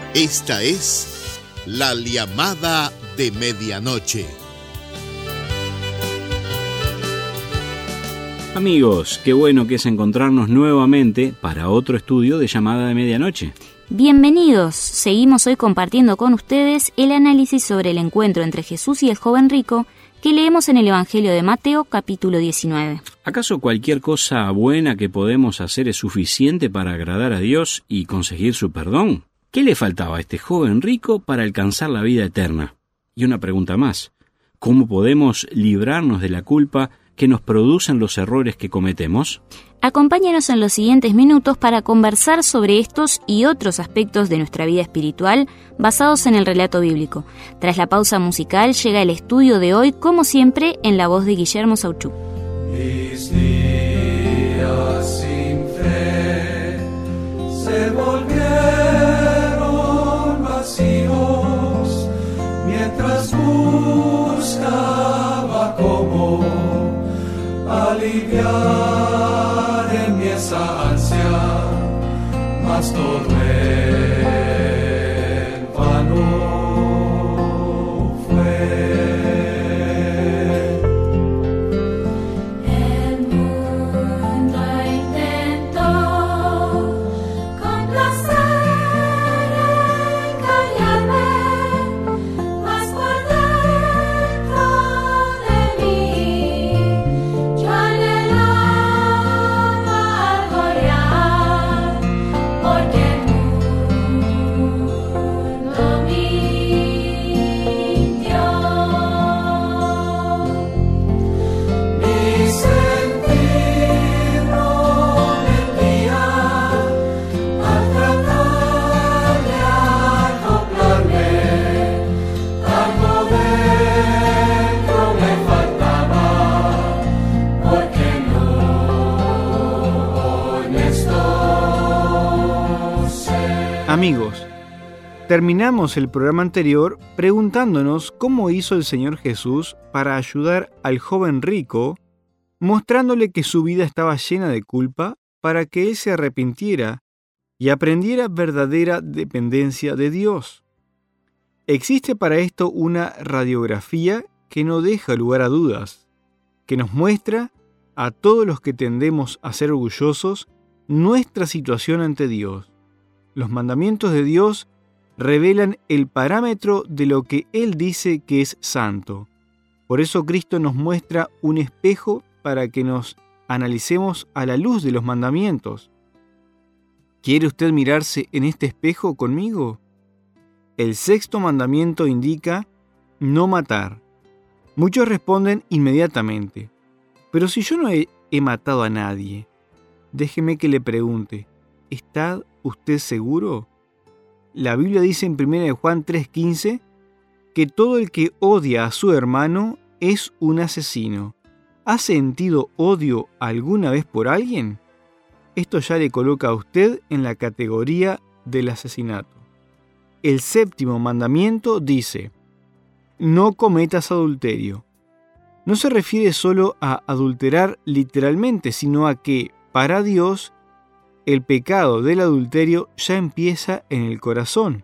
Esta es la llamada de medianoche. Amigos, qué bueno que es encontrarnos nuevamente para otro estudio de llamada de medianoche. Bienvenidos, seguimos hoy compartiendo con ustedes el análisis sobre el encuentro entre Jesús y el joven rico que leemos en el Evangelio de Mateo, capítulo 19. ¿Acaso cualquier cosa buena que podemos hacer es suficiente para agradar a Dios y conseguir su perdón? ¿Qué le faltaba a este joven rico para alcanzar la vida eterna? Y una pregunta más, ¿cómo podemos librarnos de la culpa que nos producen los errores que cometemos? Acompáñanos en los siguientes minutos para conversar sobre estos y otros aspectos de nuestra vida espiritual basados en el relato bíblico. Tras la pausa musical llega el estudio de hoy, como siempre, en la voz de Guillermo Sauchú. Mis días sin fe se volvieron vacíos mientras buscaba cómo aliviar en mi esa ansia, mas todo en vano fue. El mundo intentó complacer, engañarme, mas por dentro de mí yo anhelaba argollar, porque el mundo mintió. Mi sentir no mentía al tratar de acoplarme, algo dentro me faltaba, porque no honesto ser. Amigos, terminamos el programa anterior preguntándonos cómo hizo el Señor Jesús para ayudar al joven rico, mostrándole que su vida estaba llena de culpa para que él se arrepintiera y aprendiera verdadera dependencia de Dios. Existe para esto una radiografía que no deja lugar a dudas, que nos muestra a todos los que tendemos a ser orgullosos nuestra situación ante Dios. Los mandamientos de Dios revelan el parámetro de lo que Él dice que es santo. Por eso Cristo nos muestra un espejo para que nos analicemos a la luz de los mandamientos. ¿Quiere usted mirarse en este espejo conmigo? El sexto mandamiento indica no matar. Muchos responden inmediatamente, pero si yo no he matado a nadie, déjeme que le pregunte, ¿está usted seguro? La Biblia dice en 1 Juan 3:15 que todo el que odia a su hermano es un asesino. ¿Ha sentido odio alguna vez por alguien? Esto ya le coloca a usted en la categoría del asesinato. El séptimo mandamiento dice, no cometas adulterio. No se refiere solo a adulterar literalmente, sino a que, para Dios, el pecado del adulterio ya empieza en el corazón.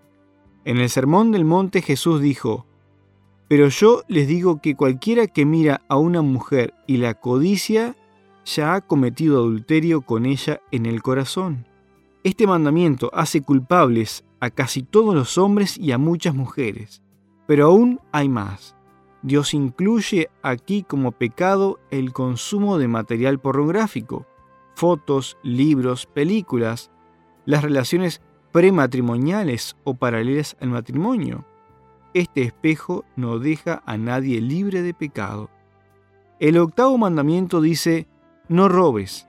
En el Sermón del Monte Jesús dijo, pero yo les digo que cualquiera que mira a una mujer y la codicia, ya ha cometido adulterio con ella en el corazón. Este mandamiento hace culpables a casi todos los hombres y a muchas mujeres. Pero aún hay más. Dios incluye aquí como pecado el consumo de material pornográfico, fotos, libros, películas, las relaciones prematrimoniales o paralelas al matrimonio. Este espejo no deja a nadie libre de pecado. El octavo mandamiento dice, no robes.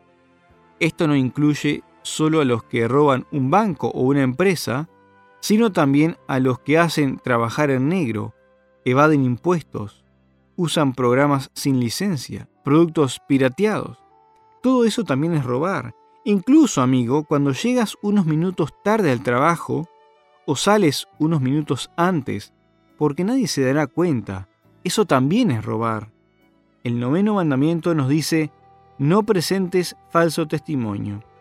Esto no incluye solo a los que roban un banco o una empresa, sino también a los que hacen trabajar en negro, evaden impuestos, usan programas sin licencia, productos pirateados. Todo eso también es robar. Incluso, amigo, cuando llegas unos minutos tarde al trabajo o sales unos minutos antes, porque nadie se dará cuenta, eso también es robar. El noveno mandamiento nos dice, no presentes falso testimonio.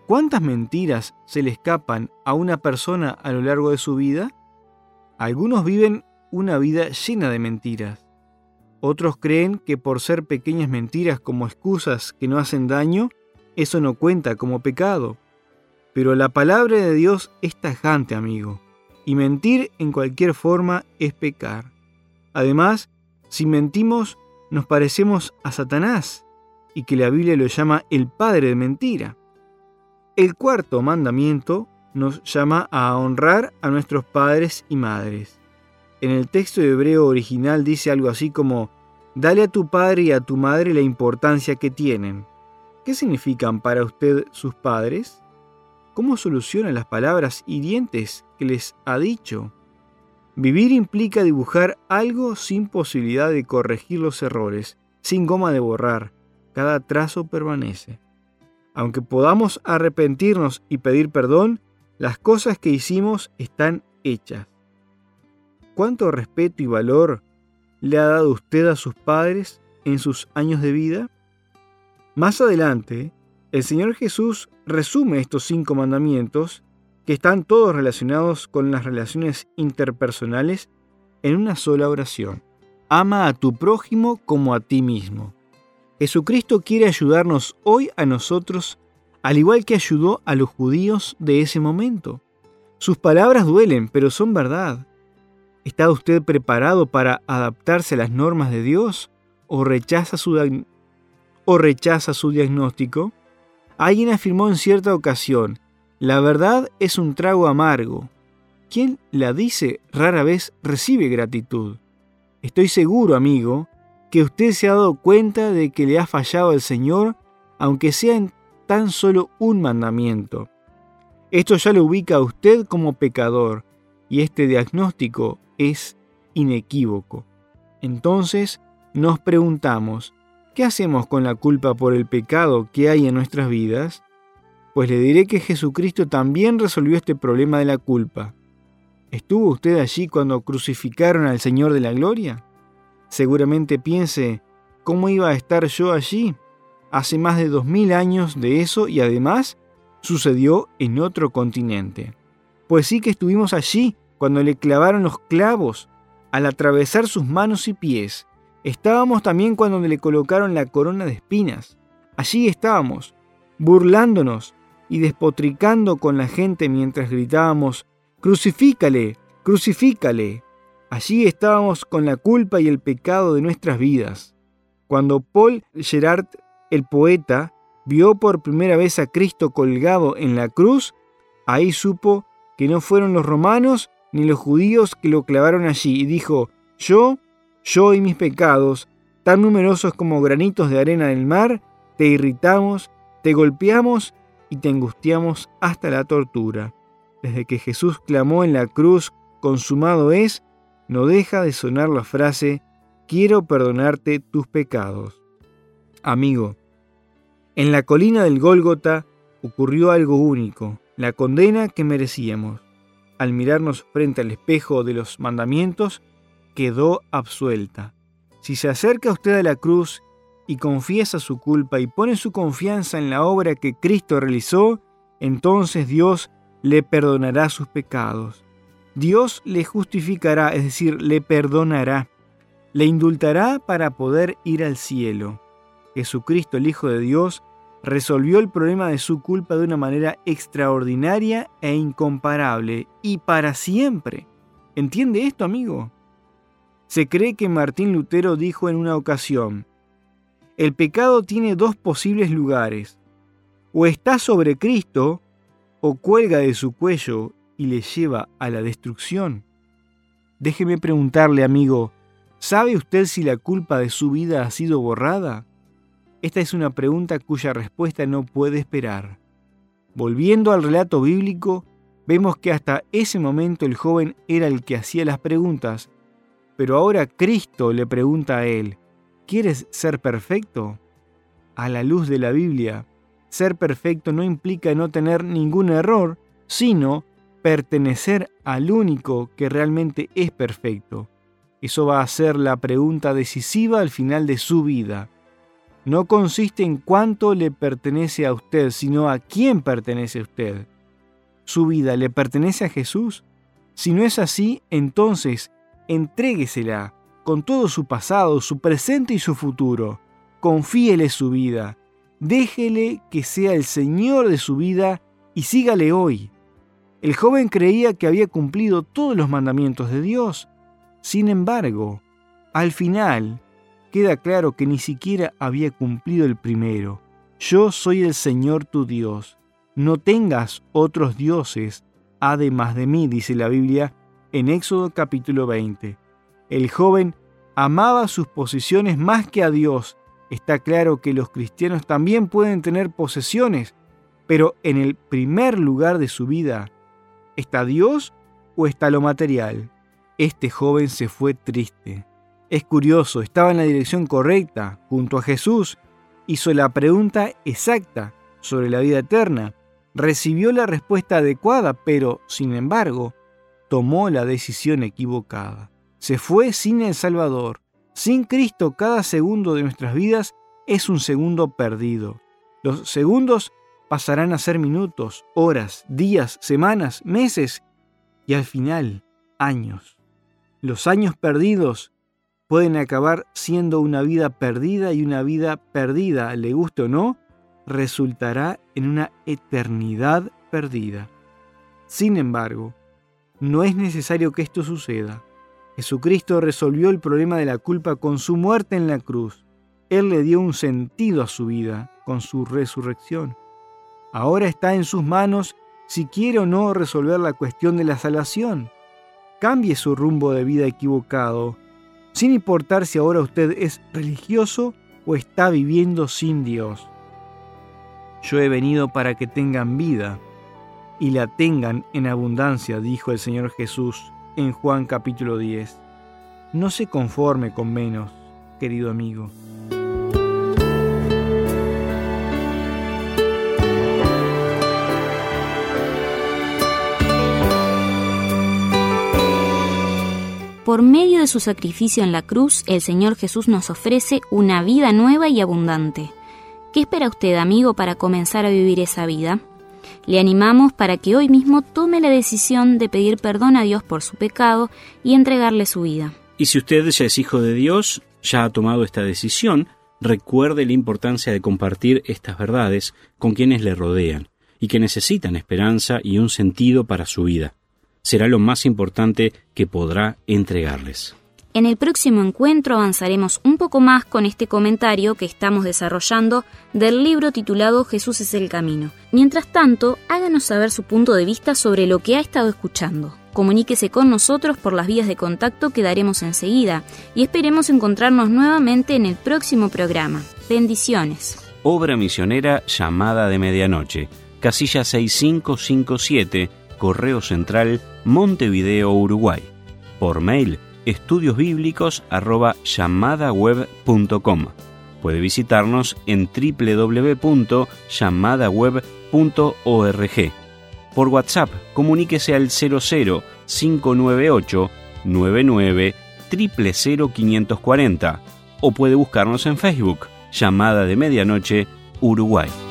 ¿Cuántas mentiras se le escapan a una persona a lo largo de su vida? Algunos viven una vida llena de mentiras. Otros creen que por ser pequeñas mentiras como excusas que no hacen daño, eso no cuenta como pecado. Pero la palabra de Dios es tajante, amigo, y mentir en cualquier forma es pecar. Además, si mentimos, nos parecemos a Satanás, y que la Biblia lo llama el padre de mentira. El cuarto mandamiento nos llama a honrar a nuestros padres y madres. En el texto hebreo original dice algo así como: dale a tu padre y a tu madre la importancia que tienen. ¿Qué significan para usted sus padres? ¿Cómo soluciona las palabras hirientes que les ha dicho? Vivir implica dibujar algo sin posibilidad de corregir los errores, sin goma de borrar. Cada trazo permanece. Aunque podamos arrepentirnos y pedir perdón, las cosas que hicimos están hechas. ¿Cuánto respeto y valor le ha dado usted a sus padres en sus años de vida? Más adelante, el Señor Jesús resume estos 5 mandamientos, que están todos relacionados con las relaciones interpersonales, en una sola oración. Ama a tu prójimo como a ti mismo. Jesucristo quiere ayudarnos hoy a nosotros, al igual que ayudó a los judíos de ese momento. Sus palabras duelen, pero son verdad. ¿Está usted preparado para adaptarse a las normas de Dios o rechaza su diagnóstico? Alguien afirmó en cierta ocasión: la verdad es un trago amargo. Quien la dice rara vez recibe gratitud. Estoy seguro, amigo, que usted se ha dado cuenta de que le ha fallado al Señor, aunque sea en tan solo un mandamiento. Esto ya lo ubica a usted como pecador, y este diagnóstico es inequívoco. Entonces nos preguntamos, ¿qué hacemos con la culpa por el pecado que hay en nuestras vidas? Pues le diré que Jesucristo también resolvió este problema de la culpa. ¿Estuvo usted allí cuando crucificaron al Señor de la Gloria? Seguramente piense, ¿cómo iba a estar yo allí? Hace más de 2000 años de eso, y además sucedió en otro continente. Pues sí que estuvimos allí cuando le clavaron los clavos al atravesar sus manos y pies. Estábamos también cuando le colocaron la corona de espinas. Allí estábamos, burlándonos y despotricando con la gente mientras gritábamos: ¡Crucifícale! ¡Crucifícale! Allí estábamos con la culpa y el pecado de nuestras vidas. Cuando Paul Gerard, el poeta, vio por primera vez a Cristo colgado en la cruz, ahí supo que no fueron los romanos ni los judíos que lo clavaron allí, y dijo: yo y mis pecados, tan numerosos como granitos de arena del mar, te irritamos, te golpeamos y te angustiamos hasta la tortura. Desde que Jesús clamó en la cruz: consumado es, no deja de sonar la frase: quiero perdonarte tus pecados. Amigo, en la colina del Gólgota ocurrió algo único, la condena que merecíamos. Al mirarnos frente al espejo de los mandamientos, quedó absuelta. Si se acerca usted a la cruz y confiesa su culpa y pone su confianza en la obra que Cristo realizó, entonces Dios le perdonará sus pecados. Dios le justificará, es decir, le perdonará. Le indultará para poder ir al cielo. Jesucristo, el Hijo de Dios, resolvió el problema de su culpa de una manera extraordinaria e incomparable, y para siempre. ¿Entiende esto, amigo? Se cree que Martín Lutero dijo en una ocasión: el pecado tiene 2 posibles lugares. O está sobre Cristo, o cuelga de su cuello y le lleva a la destrucción. Déjeme preguntarle, amigo, ¿sabe usted si la culpa de su vida ha sido borrada? Esta es una pregunta cuya respuesta no puede esperar. Volviendo al relato bíblico, vemos que hasta ese momento el joven era el que hacía las preguntas, pero ahora Cristo le pregunta a él: ¿quieres ser perfecto? A la luz de la Biblia, ser perfecto no implica no tener ningún error, sino pertenecer al único que realmente es perfecto. Eso va a ser la pregunta decisiva al final de su vida. no consiste en cuánto le pertenece a usted, sino a quién pertenece a usted. ¿Su vida le pertenece a Jesús? Si no es así, entonces entréguesela con todo su pasado, su presente y su futuro. Confíele su vida. Déjele que sea el Señor de su vida y sígale hoy. El joven creía que había cumplido todos los mandamientos de Dios. Sin embargo, al final, queda claro que ni siquiera había cumplido el primero. Yo soy el Señor tu Dios. No tengas otros dioses además de mí, dice la Biblia en Éxodo capítulo 20. El joven amaba sus posesiones más que a Dios. Está claro que los cristianos también pueden tener posesiones, pero en el primer lugar de su vida, ¿está Dios o está lo material? Este joven se fue triste. Es curioso, estaba en la dirección correcta, junto a Jesús, hizo la pregunta exacta sobre la vida eterna, recibió la respuesta adecuada, pero, sin embargo, tomó la decisión equivocada. Se fue sin el Salvador. Sin Cristo, cada segundo de nuestras vidas es un segundo perdido. Los segundos pasarán a ser minutos, horas, días, semanas, meses y al final, años. Los años perdidos pueden acabar siendo una vida perdida y una vida perdida, le guste o no, resultará en una eternidad perdida. Sin embargo, no es necesario que esto suceda. Jesucristo resolvió el problema de la culpa con su muerte en la cruz. Él le dio un sentido a su vida con su resurrección. Ahora está en sus manos si quiere o no resolver la cuestión de la salvación. Cambie su rumbo de vida equivocado, sin importar si ahora usted es religioso o está viviendo sin Dios. Yo he venido para que tengan vida y la tengan en abundancia, dijo el Señor Jesús en Juan capítulo 10. No se conforme con menos, querido amigo. Por medio de su sacrificio en la cruz, el Señor Jesús nos ofrece una vida nueva y abundante. ¿Qué espera usted, amigo, para comenzar a vivir esa vida? Le animamos para que hoy mismo tome la decisión de pedir perdón a Dios por su pecado y entregarle su vida. Y si usted ya es hijo de Dios, ya ha tomado esta decisión, recuerde la importancia de compartir estas verdades con quienes le rodean y que necesitan esperanza y un sentido para su vida. Será lo más importante que podrá entregarles. En el próximo encuentro avanzaremos un poco más con este comentario que estamos desarrollando del libro titulado Jesús es el camino. Mientras tanto, háganos saber su punto de vista sobre lo que ha estado escuchando. Comuníquese con nosotros por las vías de contacto que daremos enseguida y esperemos encontrarnos nuevamente en el próximo programa. Bendiciones. Obra misionera Llamada de Medianoche, casilla 6557, Correo Central, Montevideo, Uruguay. Por mail, estudiosbiblicos@llamadaweb.com. Puede visitarnos en www.llamadaweb.org. Por WhatsApp, comuníquese al 00-598 99 000 540 o puede buscarnos en Facebook, Llamada de Medianoche, Uruguay.